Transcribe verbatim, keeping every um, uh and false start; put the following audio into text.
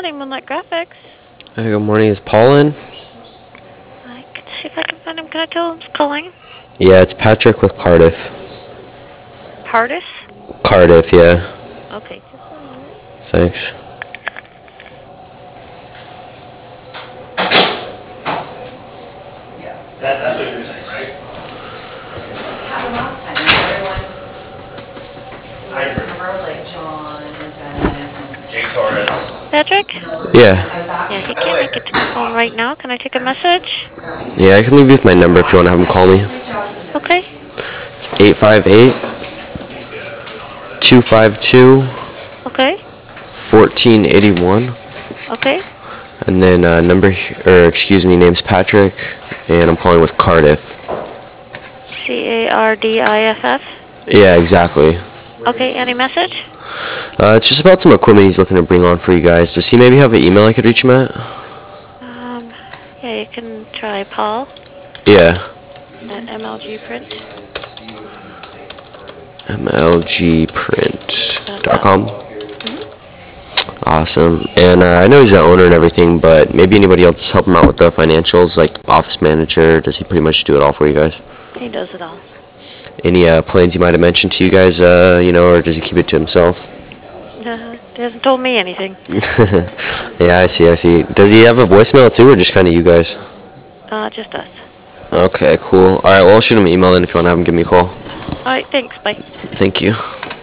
morning, Moonlight Graphics. Hey, good morning. Is Paul in? I can see if I can find him. Can I tell him who's calling? Yeah, it's Patrick with Cardiff. Pardis? Cardiff, yeah. Okay, just one moment. Thanks. That, that's what you're saying, right? Happened last time, everyone. I agree. Remember, like John and Dennis. Jay Torres. Patrick? Yeah. Yeah, he can't make it to the phone right now. Can I take a message? Yeah, I can leave you with my number if you want to have him call me. Okay. It's eight five eight, two five two, Okay. one four eight one. Okay. And then uh, number, or excuse me, name's Patrick, and I'm calling with Cardiff. C A R D I F F? Yeah, exactly. Okay, any message? Uh, it's just about some equipment he's looking to bring on for you guys. Does he maybe have an email I could reach him at? Um, yeah, you can try Paul Yeah. at M L G print M L G print dot com. Mm-hmm. Awesome. And uh, I know he's the owner and everything, but maybe anybody else help him out with the financials, like office manager? Does he pretty much do it all for you guys? He does it all. Any uh, plans he might have mentioned to you guys, uh, you know, or does he keep it to himself? Uh, he hasn't told me anything. Yeah, I see, I see. Does he have a voicemail too, or just kind of you guys? Uh, just us. Okay, cool. All right, well, I'll shoot him an email then if you want to have him give me a call. All right, thanks. Bye. Thank you.